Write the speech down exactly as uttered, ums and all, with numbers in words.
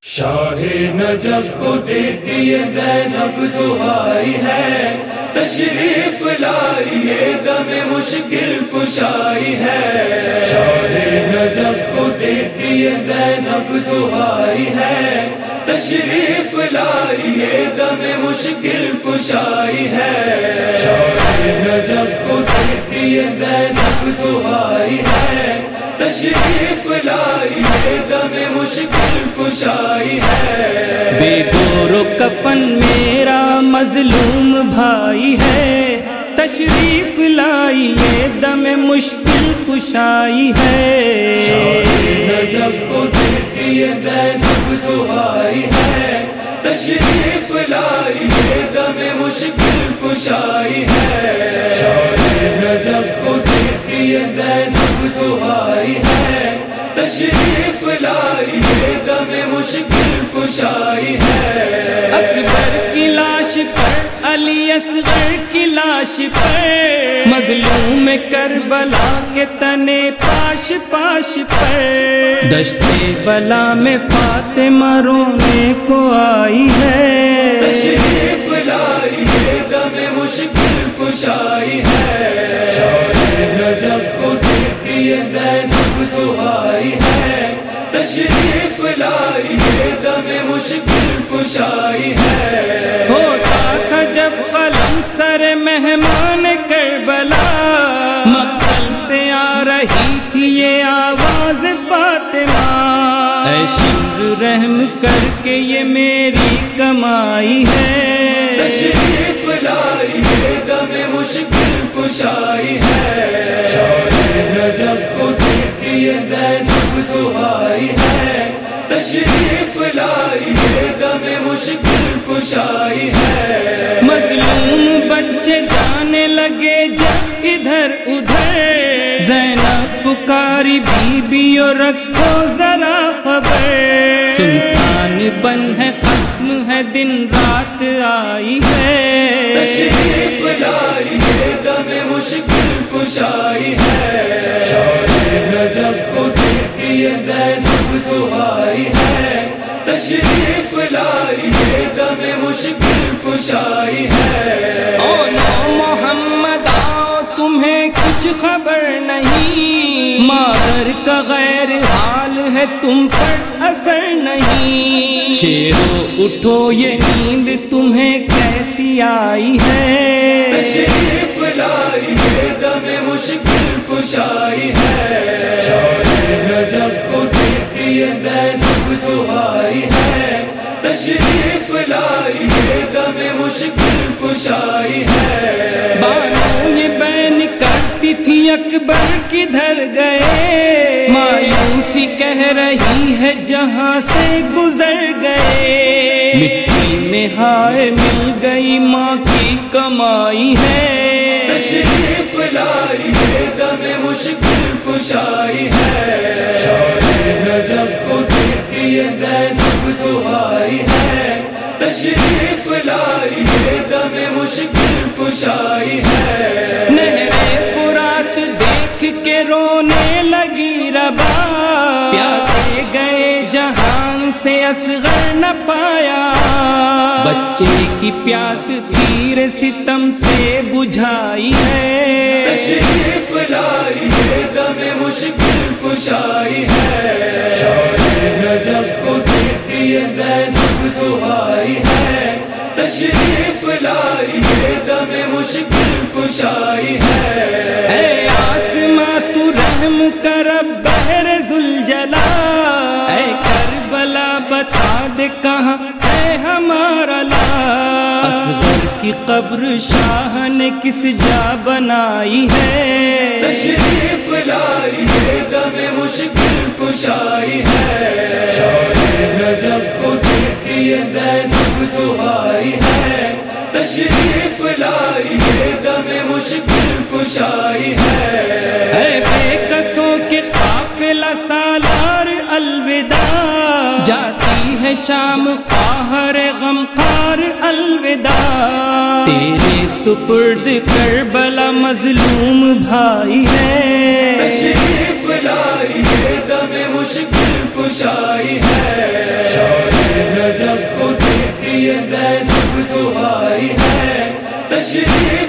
شاہ Najaf کو دیتی زینب دعائی ہے، تشریف لائیے دم مشکل کشائی ہے۔ شاہ نجف کو دیتی زینب دعائی ہے، تشریف لائیے دم مشکل کشائی ہے۔ شاہ نجف کو دیتی زینب دعائی ہے، تشریف لائیے دم مشکل کشائی ہے۔ بے گور و کفن میرا مظلوم بھائی ہے، تشریف لائیے دم مشکل کشائی ہے۔ شاہ نجف کو دیتی زینب دعائی ہے، تشریف لائیے دم مشکل کشائی ہے۔ شاہ نجف کو دیتی زینب دعائی ہے، تشریف لائیے دم مشکل کشائی ہے۔ اکبر کی لاش پر، علی اصغر کی لاش پر، مظلوم کربلا کے تنے پاش پاش پر، دشت بلا میں فاطمہ رونے کو آئی ہے۔ تشریف لائیے دم مشکل کشائی ہے۔ شاہ نجف کو دیتی زینب دعائی ہے، تشریف لائیے دم مشکل کشائی ہے۔ ہوتا تھا جب قلم سر مہمان کربلا، مقتل سے آ رہی تھی یہ آواز فاطمہ، اے شیر رحم کر کے یہ میری کمائی ہے۔ تشریف لائیے دم مشکل کشائی ہے۔ شاہ نجف کو دیتی زینب دعائی ہے، تشریف لائیے دم مشکل کشائی ہے۔ مظلوم بچے جانے لگے جب ادھر ادھر، زینب پکاری بیبیوں رکھو ذرا خبر، سنسان بن ہے ختم ہے دن رات آئی ہے۔ تشریف لائیے دم مشکل کشائی ہے۔ شاہ نجف کو دیتی زینب دعائی ہے، تشریف لائیے دم مشکل کشائی ہے۔ او نو محمد آؤ تمہیں کچھ خبر نہیں، مادر کا غیر حال ہے تم پر اثر نہیں، شیرو اٹھو یہ نیند تمہیں کیسی آئی ہے۔ تشریف لائیے دم مشکل کشائی ہے۔ شاہ نجف کو دیتی زینب دعائی ہے، تشریف لائیے دم مشکل کشائی ہے۔ بانو یہ بین کرتی تھی اکبر کدھر گئے، مایوسی کہہ رہی ہے جہاں سے گزر گئے، مٹی میں ہائے مل گئی ماں کی کمائی ہے۔ تشریف لائیے دم مشکل کشائی ہے۔ شاہ نجف کو دیتی زینب دعائی ہے، تشریف لائیے دم مشکل کشائی ہے۔ نہر فرات دیکھ کے رونے لگی ربا، پیاسے گئے جہان سے اصغر نہ پایا، بچے کی پیاس تیر ستم سے بجھائی ہے۔ تشریف لائیے دم مشکل کشائی ہے۔ شاہ نجف کو دیتی زینب دعائی ہے، تشریف لائیے دم مشکل کشائی ہے۔ اے آسماں تو رحم کر بحر ذوالجلال، اے کربلا بتا دے کہاں ہے ہمارا لال، اصغر کی قبر شاہ نے کس جا بنائی ہے۔ تشریف لائیے دم مشکل کشائی ہے۔ شاہ نجف کو دیتی زینب دعائی ہے، تشریف لائیے دم مشکل کشائی ہے۔ اے بے کسوں کے قافلہ سالار الوداع، جاتی ہے شام خواہر غمخوار الوداع، تیرے سپرد کربلا مظلوم بھائی ہے۔ تشریف لائیے دم مشکل کشائی ہے۔ شاہ تشریف